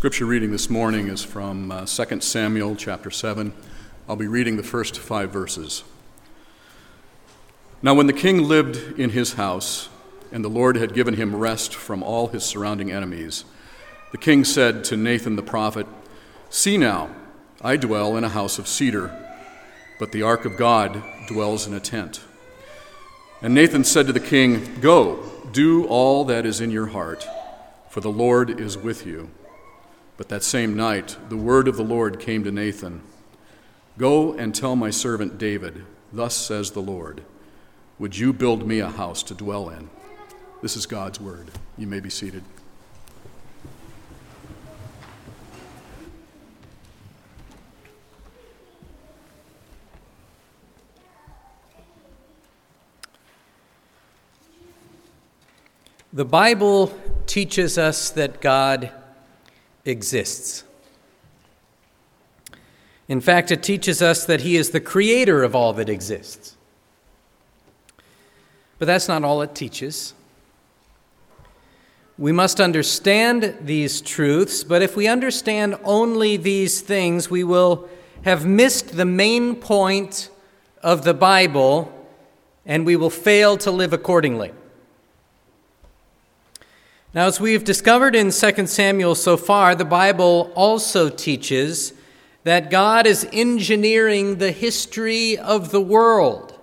Scripture reading this morning is from 2 Samuel chapter 7. I'll be reading the first 5 verses. Now when the king lived in his house, and the Lord had given him rest from all his surrounding enemies, the king said to Nathan the prophet, "See now, I dwell in a house of cedar, but the ark of God dwells in a tent." And Nathan said to the king, "Go, do all that is in your heart, for the Lord is with you." But that same night, the word of the Lord came to Nathan, "Go and tell my servant David, thus says the Lord, would you build me a house to dwell in?" This is God's word. You may be seated. The Bible teaches us that God exists. In fact, it teaches us that He is the creator of all that exists. But that's not all it teaches. We must understand these truths, but if we understand only these things, we will have missed the main point of the Bible, and we will fail to live accordingly. Now, as we've discovered in 2 Samuel so far, the Bible also teaches that God is engineering the history of the world,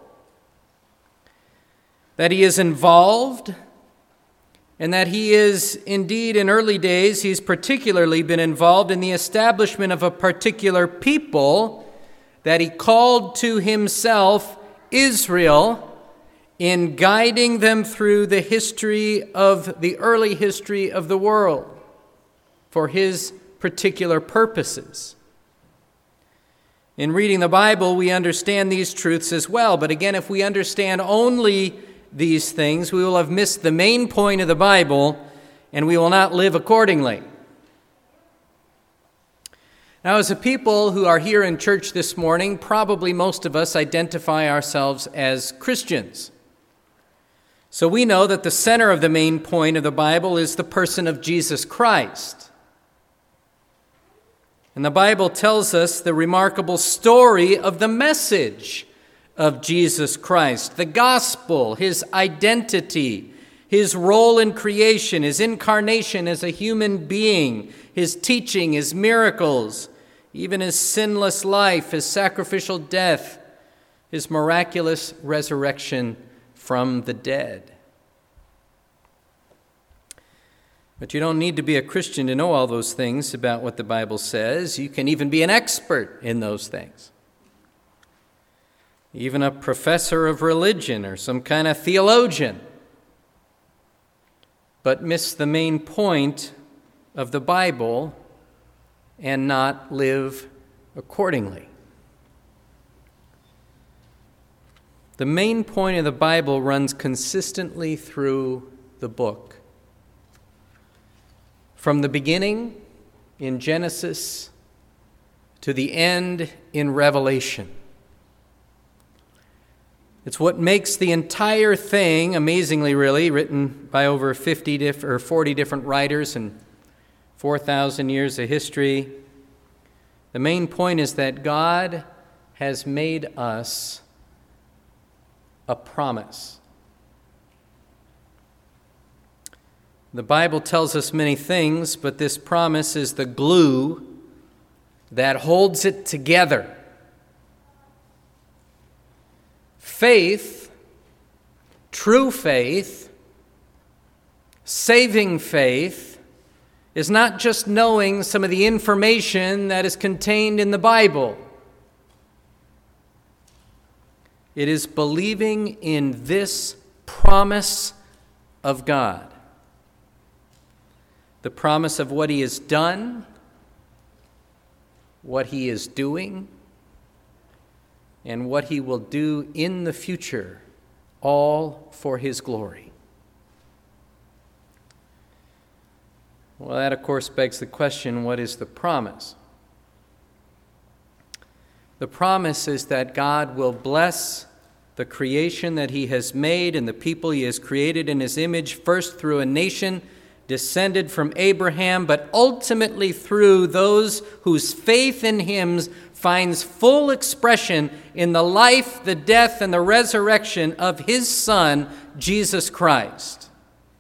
that He is involved, and that He is, indeed, in early days, He's particularly been involved in the establishment of a particular people that He called to Himself Israel, in guiding them through the early history of the world for His particular purposes. In reading the Bible, we understand these truths as well. But again, if we understand only these things, we will have missed the main point of the Bible, and we will not live accordingly. Now, as a people who are here in church this morning, probably most of us identify ourselves as Christians. So we know that the center of the main point of the Bible is the person of Jesus Christ. And the Bible tells us the remarkable story of the message of Jesus Christ, the gospel, His identity, His role in creation, His incarnation as a human being, His teaching, His miracles, even His sinless life, His sacrificial death, His miraculous resurrection from the dead. But you don't need to be a Christian to know all those things about what the Bible says. You can even be an expert in those things. Even a professor of religion or some kind of theologian. But miss the main point of the Bible and not live accordingly. The main point of the Bible runs consistently through the book. From the beginning in Genesis to the end in Revelation. It's what makes the entire thing, amazingly really, written by over 40 different writers and 4,000 years of history. The main point is that God has made us a promise. The Bible tells us many things, but this promise is the glue that holds it together. Faith, true faith, saving faith, is not just knowing some of the information that is contained in the Bible. It is believing in this promise of God. The promise of what He has done, what He is doing, and what He will do in the future, all for His glory. Well, that of course begs the question, what is the promise? The promise is that God will bless the creation that He has made and the people He has created in His image, first through a nation descended from Abraham, but ultimately through those whose faith in him finds full expression in the life, the death, and the resurrection of his Son, Jesus Christ.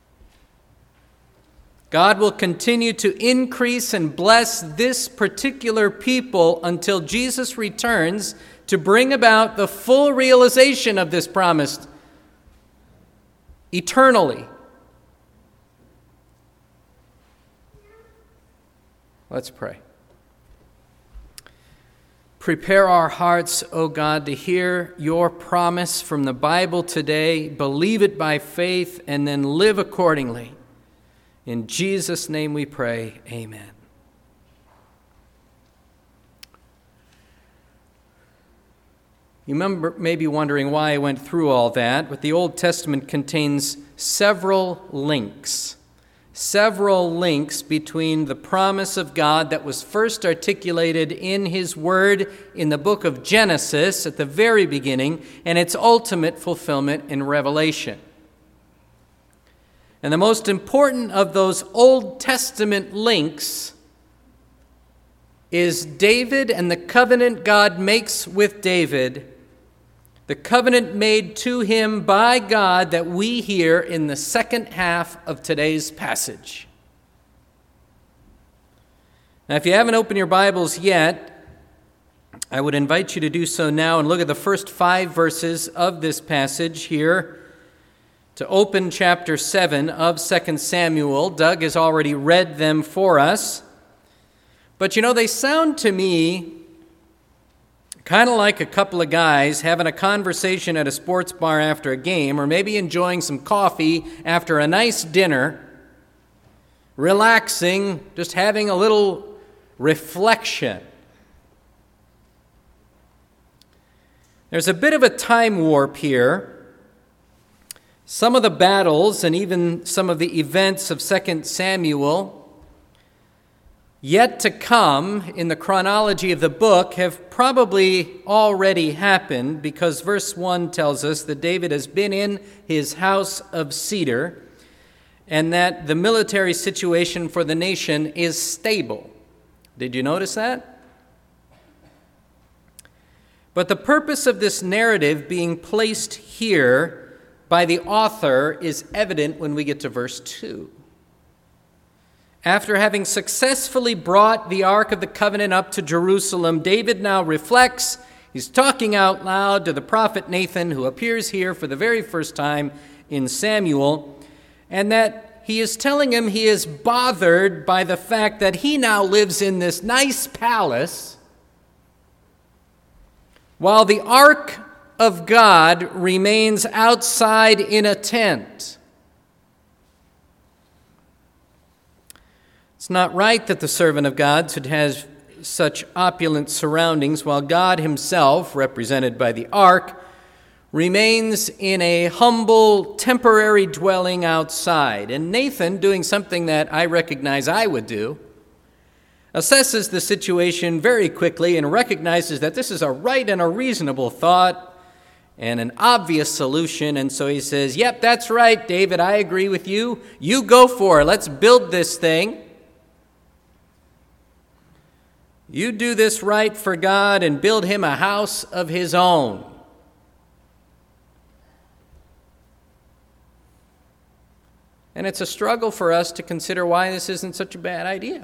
God will continue to increase and bless this particular people until Jesus returns to bring about the full realization of this promise eternally. Let's pray. Prepare our hearts, O God, to hear your promise from the Bible today, believe it by faith, and then live accordingly. In Jesus' name we pray, amen. You may be wondering why I went through all that, but the Old Testament contains several links between the promise of God that was first articulated in his word in the book of Genesis at the very beginning and its ultimate fulfillment in Revelation. And the most important of those Old Testament links is David and the covenant God makes with David, the covenant made to him by God that we hear in the second half of today's passage. Now, if you haven't opened your Bibles yet, I would invite you to do so now and look at the first 5 verses of this passage here. To open chapter 7 of 2 Samuel, Doug has already read them for us. But they sound to me kind of like a couple of guys having a conversation at a sports bar after a game, or maybe enjoying some coffee after a nice dinner, relaxing, just having a little reflection. There's a bit of a time warp here. Some of the battles and even some of the events of 2 Samuel yet to come in the chronology of the book have probably already happened, because verse 1 tells us that David has been in his house of cedar and that the military situation for the nation is stable. Did you notice that? But the purpose of this narrative being placed here by the author is evident when we get to verse 2. After having successfully brought the Ark of the Covenant up to Jerusalem, David now reflects. He's talking out loud to the prophet Nathan, who appears here for the very first time in Samuel, and that he is telling him he is bothered by the fact that he now lives in this nice palace, while the Ark of God remains outside in a tent. It's not right that the servant of God should have such opulent surroundings while God himself, represented by the ark, remains in a humble, temporary dwelling outside. And Nathan, doing something that I recognize I would do, assesses the situation very quickly and recognizes that this is a right and a reasonable thought and an obvious solution. And so he says, "Yep, that's right, David, I agree with you. You go for it. Let's build this thing. You do this right for God and build him a house of his own." And it's a struggle for us to consider why this isn't such a bad idea.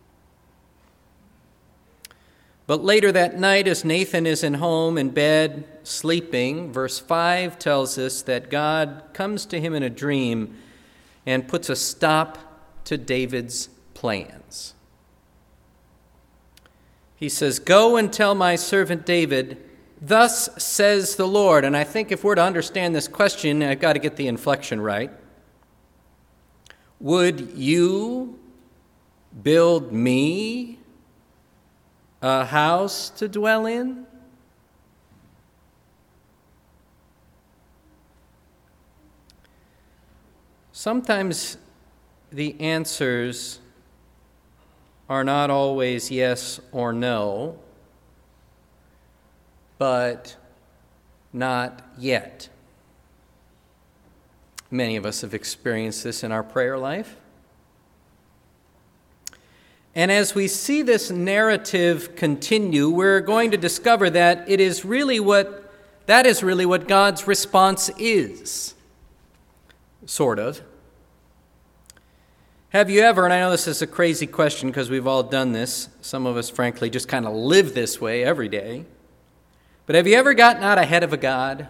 But later that night, as Nathan is in home in bed sleeping, verse 5 tells us that God comes to him in a dream and puts a stop to David's plans. He says, "Go and tell my servant David, thus says the Lord." And I think if we're to understand this question, I've got to get the inflection right. "Would you build me a house to dwell in?" Sometimes the answers are not always yes or no, but not yet. Many of us have experienced this in our prayer life. And as we see this narrative continue, we're going to discover that that is really what God's response is. Sort of. Have you ever, and I know this is a crazy question because we've all done this, some of us frankly just kind of live this way every day, but have you ever gotten out ahead of a God?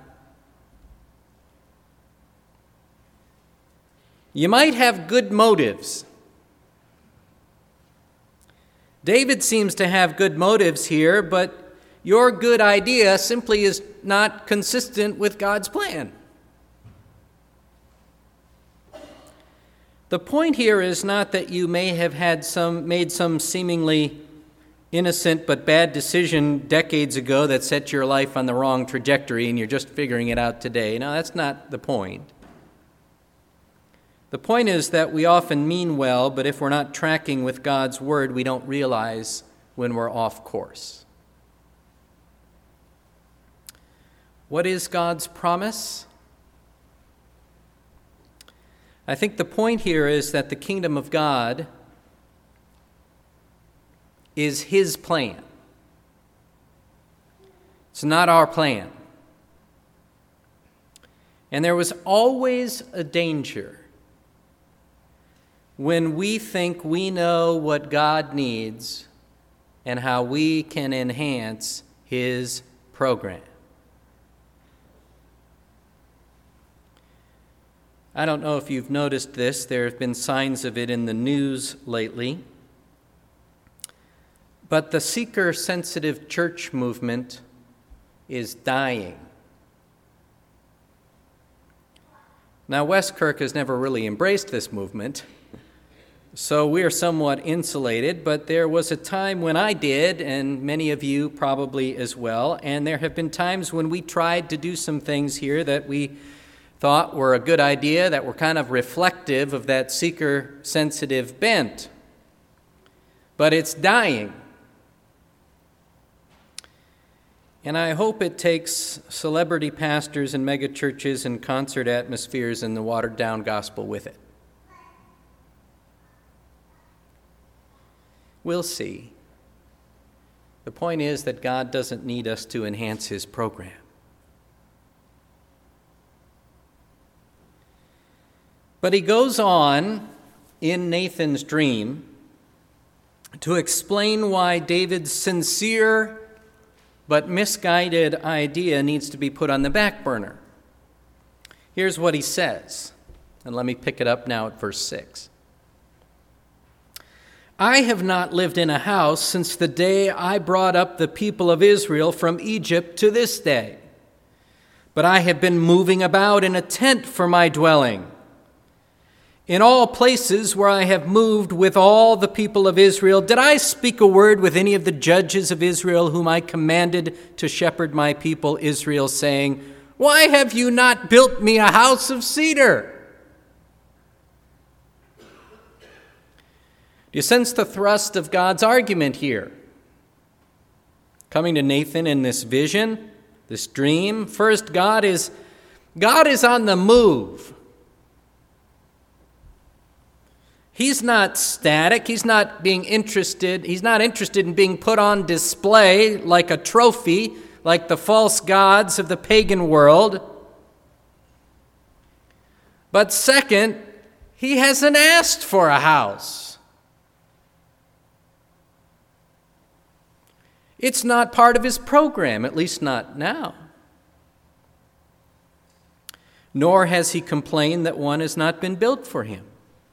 You might have good motives. David seems to have good motives here, but your good idea simply is not consistent with God's plan. The point here is not that you may have made some seemingly innocent but bad decision decades ago that set your life on the wrong trajectory and you're just figuring it out today. No, that's not the point. The point is that we often mean well, but if we're not tracking with God's word, we don't realize when we're off course. What is God's promise? I think the point here is that the kingdom of God is his plan. It's not our plan. And there was always a danger when we think we know what God needs and how we can enhance his program. I don't know if you've noticed this. There have been signs of it in the news lately. But the seeker-sensitive church movement is dying. Now, Westkirk has never really embraced this movement, so we are somewhat insulated, but there was a time when I did, and many of you probably as well, and there have been times when we tried to do some things here that we thought were a good idea, that were kind of reflective of that seeker-sensitive bent. But it's dying. And I hope it takes celebrity pastors and megachurches and concert atmospheres and the watered-down gospel with it. We'll see. The point is that God doesn't need us to enhance his program. But he goes on in Nathan's dream to explain why David's sincere but misguided idea needs to be put on the back burner. Here's what he says, and let me pick it up now at verse 6. I have not lived in a house since the day I brought up the people of Israel from Egypt to this day, but I have been moving about in a tent for my dwelling. In all places where I have moved with all the people of Israel, did I speak a word with any of the judges of Israel whom I commanded to shepherd my people Israel, saying, why have you not built me a house of cedar? Do you sense the thrust of God's argument here? Coming to Nathan in this vision, this dream, first, God is on the move. He's not static. He's not interested in being put on display like a trophy, like the false gods of the pagan world. But second, he hasn't asked for a house. It's not part of his program, at least not now. Nor has he complained that one has not been built for him.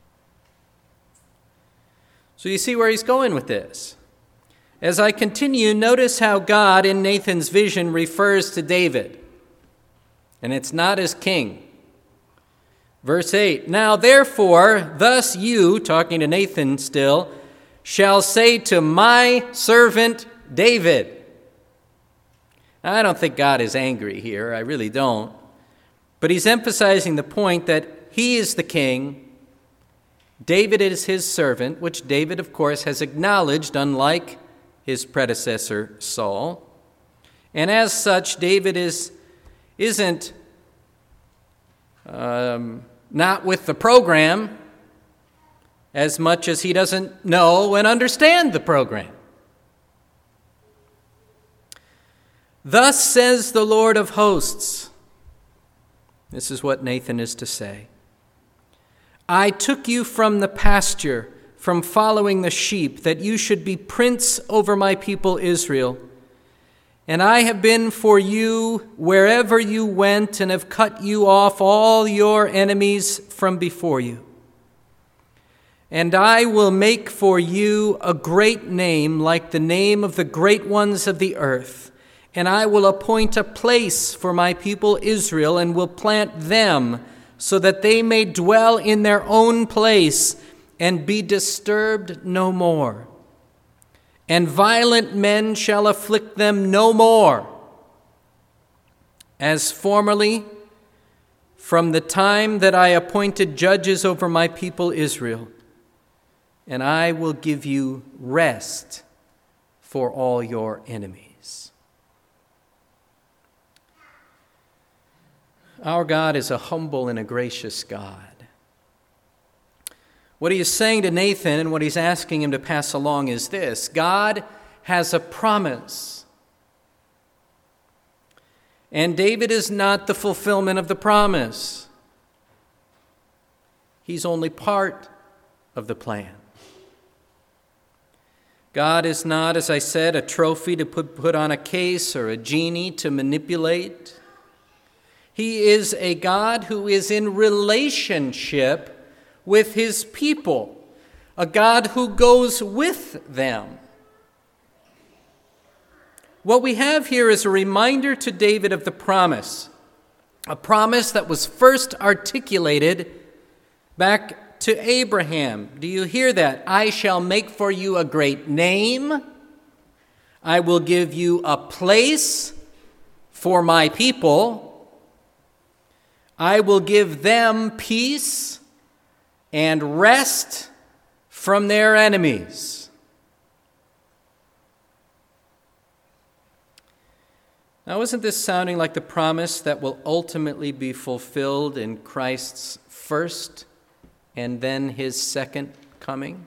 So you see where he's going with this. As I continue, notice how God in Nathan's vision refers to David. And it's not as king. Verse 8, now therefore, thus you, talking to Nathan still, shall say to my servant David. Now, I don't think God is angry here. I really don't. But he's emphasizing the point that he is the king. David is his servant, which David, of course, has acknowledged, unlike his predecessor Saul. And as such, David isn't not with the program, as much as he doesn't know and understand the program. Thus says the Lord of hosts. This is what Nathan is to say. I took you from the pasture, from following the sheep, that you should be prince over my people Israel. And I have been for you wherever you went, and have cut you off all your enemies from before you. And I will make for you a great name, like the name of the great ones of the earth. And I will appoint a place for my people Israel, and will plant them, so that they may dwell in their own place, and be disturbed no more. And violent men shall afflict them no more, as formerly, from the time that I appointed judges over my people Israel. And I will give you rest for all your enemies. Our God is a humble and a gracious God. What he is saying to Nathan and what he's asking him to pass along is this: God has a promise. And David is not the fulfillment of the promise. He's only part of the plan. God is not, as I said, a trophy to put on a case or a genie to manipulate. He is a God who is in relationship with his people, a God who goes with them. What we have here is a reminder to David of the promise, a promise that was first articulated back to Abraham. Do you hear that? I shall make for you a great name. I will give you a place for my people. I will give them peace and rest from their enemies. Now, isn't this sounding like the promise that will ultimately be fulfilled in Christ's first and then his second coming?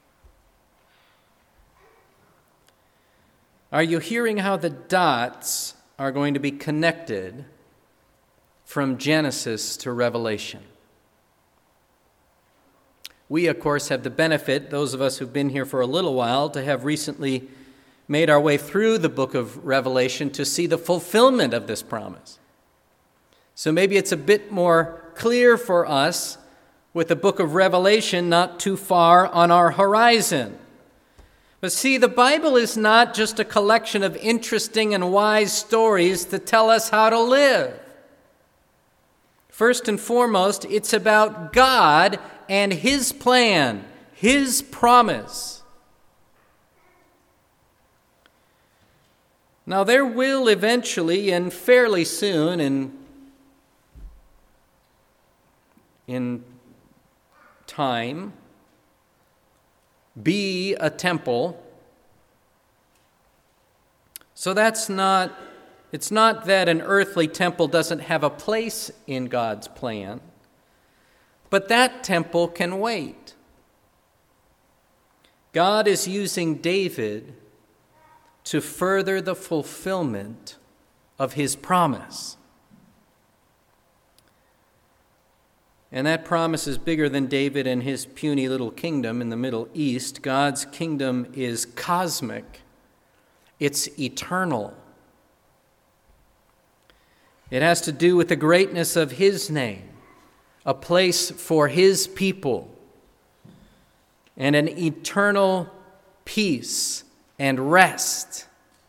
Are you hearing how the dots are going to be connected from Genesis to Revelation? We, of course, have the benefit, those of us who've been here for a little while, to have recently made our way through the book of Revelation to see the fulfillment of this promise. So maybe it's a bit more clear for us with the book of Revelation not too far on our horizon. But see, the Bible is not just a collection of interesting and wise stories to tell us how to live. First and foremost, it's about God and his plan, his promise. Now, there will eventually and fairly soon in time be a temple. So it's not that an earthly temple doesn't have a place in God's plan, but that temple can wait. God is using David to further the fulfillment of his promise. And that promise is bigger than David and his puny little kingdom in the Middle East. God's kingdom is cosmic. It's eternal. It has to do with the greatness of his name, a place for his people, and an eternal peace and rest.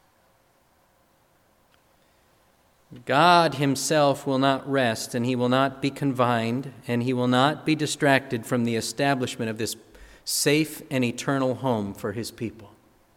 God himself will not rest, and he will not be confined, and he will not be distracted from the establishment of this safe and eternal home for his people.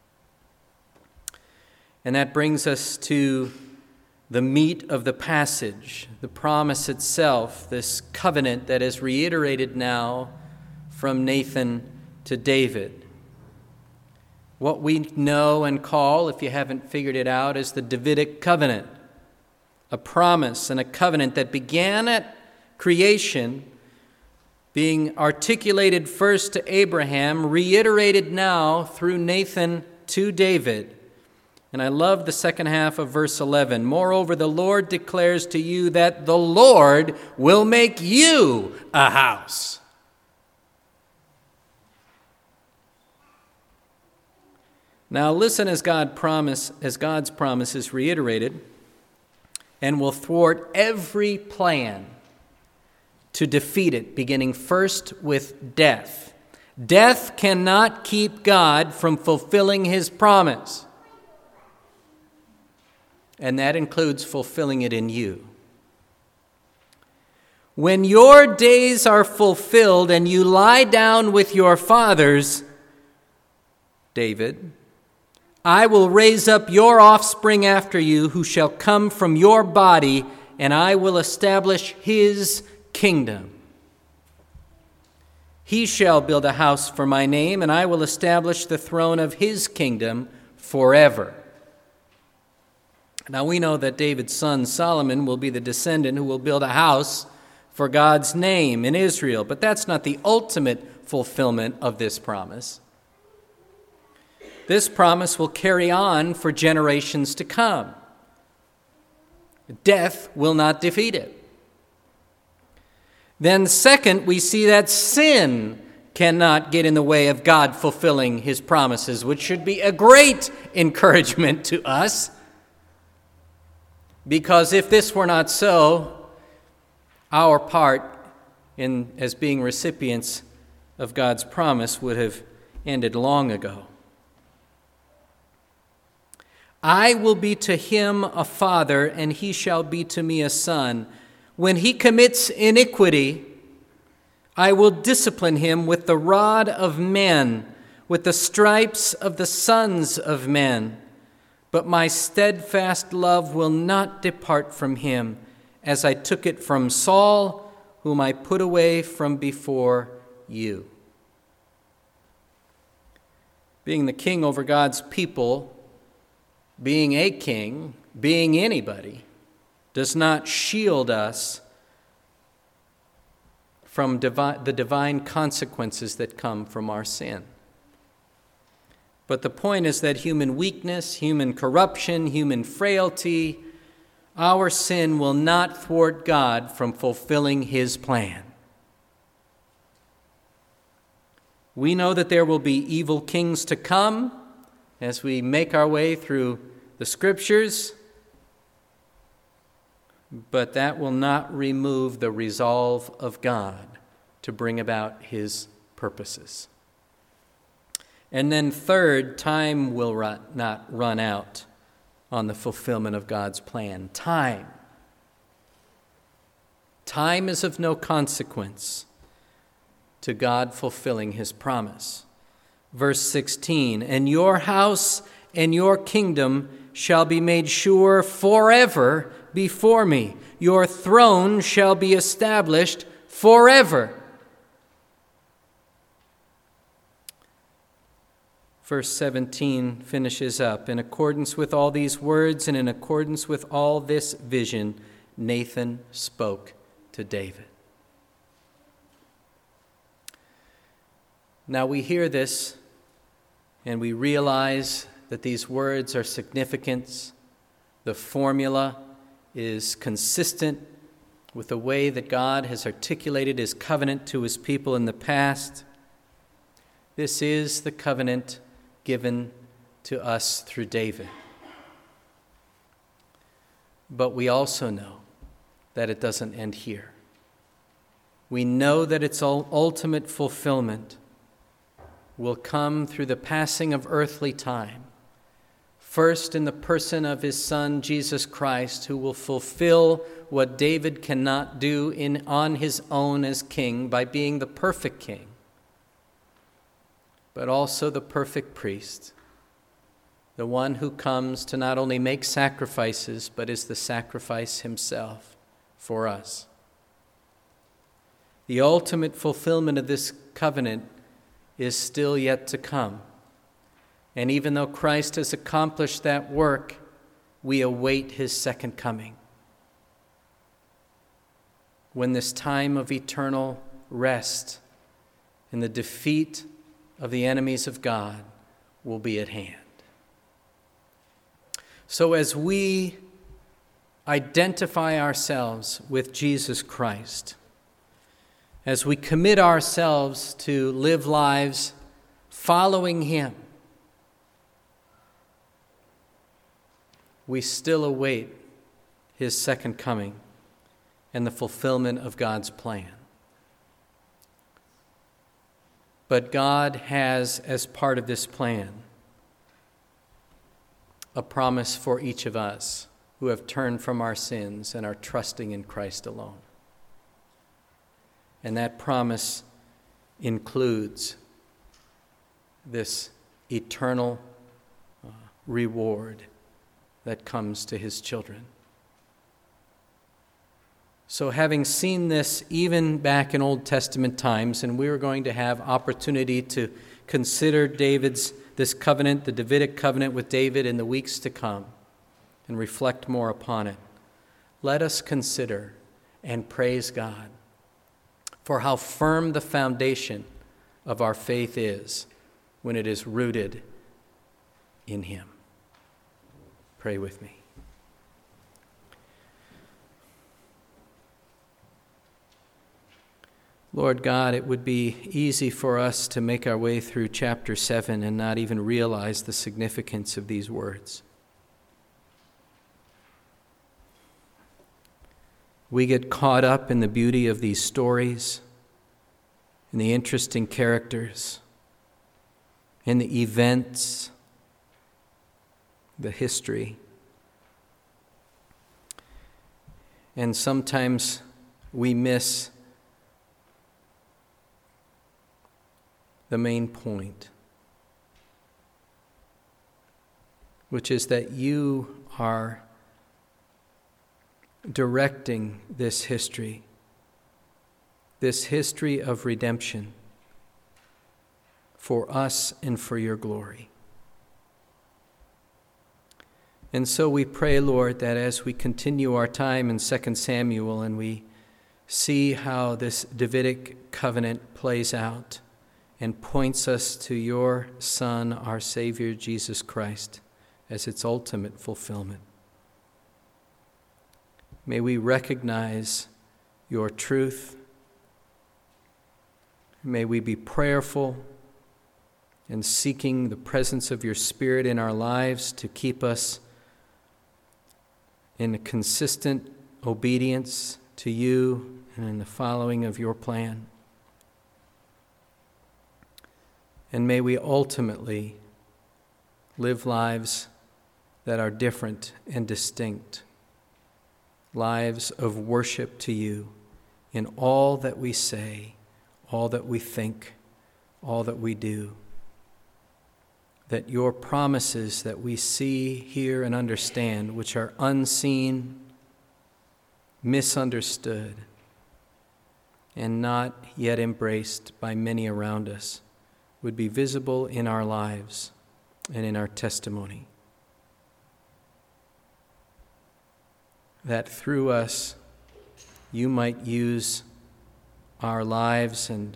And that brings us to the meat of the passage, the promise itself, this covenant that is reiterated now from Nathan to David. What we know and call, if you haven't figured it out, is the Davidic covenant. A promise and a covenant that began at creation being articulated first to Abraham, reiterated now through Nathan to David. And I love the second half of verse 11. Moreover, the Lord declares to you that the Lord will make you a house. Now listen as God's promise is reiterated and will thwart every plan to defeat it, beginning first with death. Death cannot keep God from fulfilling his promise. And that includes fulfilling it in you. When your days are fulfilled and you lie down with your fathers, David, I will raise up your offspring after you, who shall come from your body, and I will establish his kingdom. He shall build a house for my name, and I will establish the throne of his kingdom forever. Now we know that David's son Solomon will be the descendant who will build a house for God's name in Israel, but that's not the ultimate fulfillment of this promise. This promise will carry on for generations to come. Death will not defeat it. Then second, we see that sin cannot get in the way of God fulfilling his promises, which should be a great encouragement to us. Because if this were not so, our part as being recipients of God's promise would have ended long ago. I will be to him a father, and he shall be to me a son. When he commits iniquity, I will discipline him with the rod of men, with the stripes of the sons of men. But my steadfast love will not depart from him, as I took it from Saul, whom I put away from before you. Being the king over God's people, being a king, being anybody, does not shield us from the divine consequences that come from our sin. But the point is that human weakness, human corruption, human frailty, our sin will not thwart God from fulfilling his plan. We know that there will be evil kings to come as we make our way through the Scriptures, but that will not remove the resolve of God to bring about his purposes. And then third, time will not run out on the fulfillment of God's plan. Time. Time is of no consequence to God fulfilling his promise. Verse 16, and your house and your kingdom shall be made sure forever before me. Your throne shall be established forever. Verse 17 finishes up, in accordance with all these words and in accordance with all this vision, Nathan spoke to David. Now we hear this and we realize that these words are significant. The formula is consistent with the way that God has articulated his covenant to his people in the past. This is the covenant given to us through David. But we also know that it doesn't end here. We know that its ultimate fulfillment will come through the passing of earthly time, first in the person of his Son, Jesus Christ, who will fulfill what David cannot do on his own as king by being the perfect king, but also the perfect priest, the one who comes to not only make sacrifices, but is the sacrifice himself for us. The ultimate fulfillment of this covenant is still yet to come. And even though Christ has accomplished that work, we await his second coming, when this time of eternal rest and the defeat of the enemies of God will be at hand. So as we identify ourselves with Jesus Christ, as we commit ourselves to live lives following Him, we still await His second coming and the fulfillment of God's plan. But God has, as part of this plan, a promise for each of us who have turned from our sins and are trusting in Christ alone. And that promise includes this eternal reward that comes to His children. So having seen this even back in Old Testament times, and we are going to have opportunity to consider this covenant, the Davidic covenant with David, in the weeks to come, and reflect more upon it, let us consider and praise God for how firm the foundation of our faith is when it is rooted in Him. Pray with me. Lord God, it would be easy for us to make our way through chapter 7 and not even realize the significance of these words. We get caught up in the beauty of these stories, in the interesting characters, in the events, the history. And sometimes we miss the main point, which is that you are directing this history of redemption for us and for your glory. And so we pray, Lord, that as we continue our time in 2 Samuel and we see how this Davidic covenant plays out and points us to your Son, our Savior, Jesus Christ, as its ultimate fulfillment, may we recognize your truth. May we be prayerful and seeking the presence of your Spirit in our lives to keep us in a consistent obedience to you and in the following of your plan. And may we ultimately live lives that are different and distinct, lives of worship to you in all that we say, all that we think, all that we do. That your promises that we see, hear, and understand, which are unseen, misunderstood, and not yet embraced by many around us, would be visible in our lives and in our testimony. That through us, you might use our lives and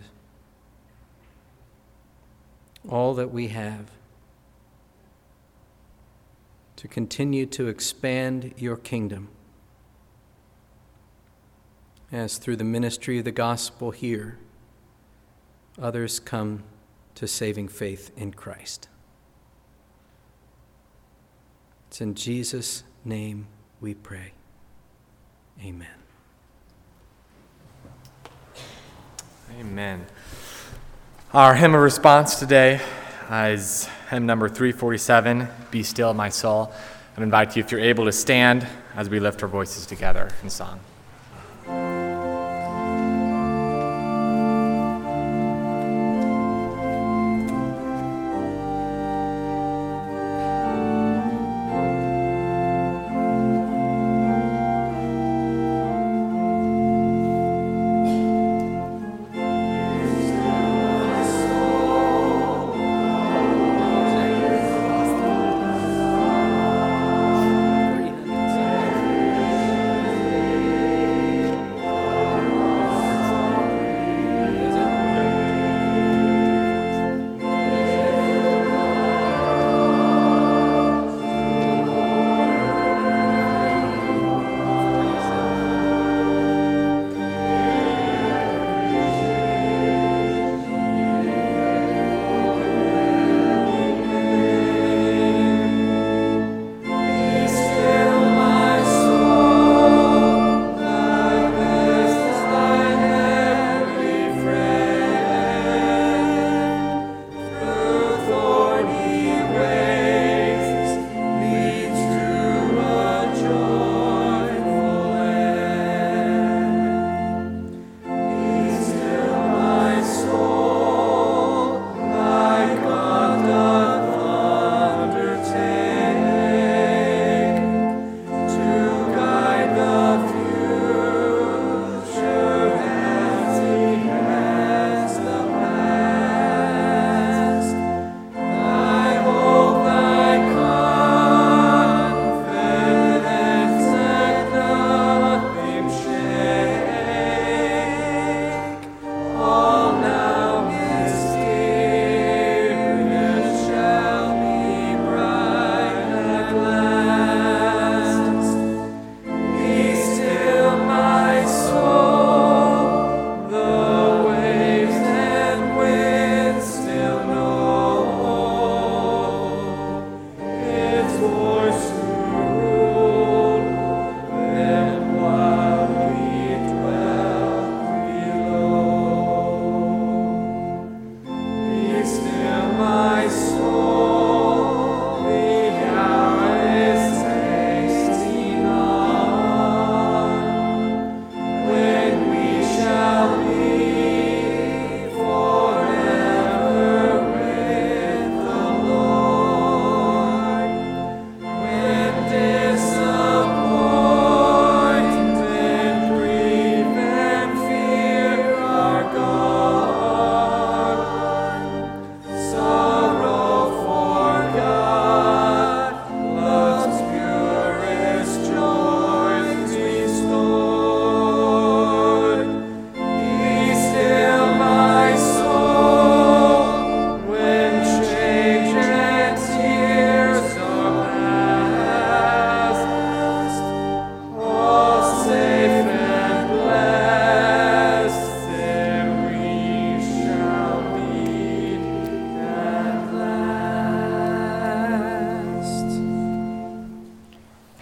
all that we have to continue to expand your kingdom, as through the ministry of the gospel here, others come to saving faith in Christ. It's in Jesus' name we pray. Amen. Amen. Our hymn of response today is hymn number 347, Be Still My Soul. I invite you, if you're able, to stand as we lift our voices together in song.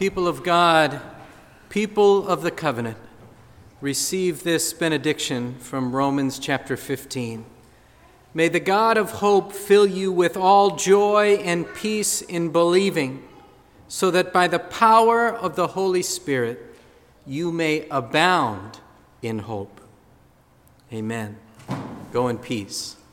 People of God, people of the covenant, receive this benediction from Romans chapter 15. May the God of hope fill you with all joy and peace in believing, so that by the power of the Holy Spirit you may abound in hope. Amen. Go in peace.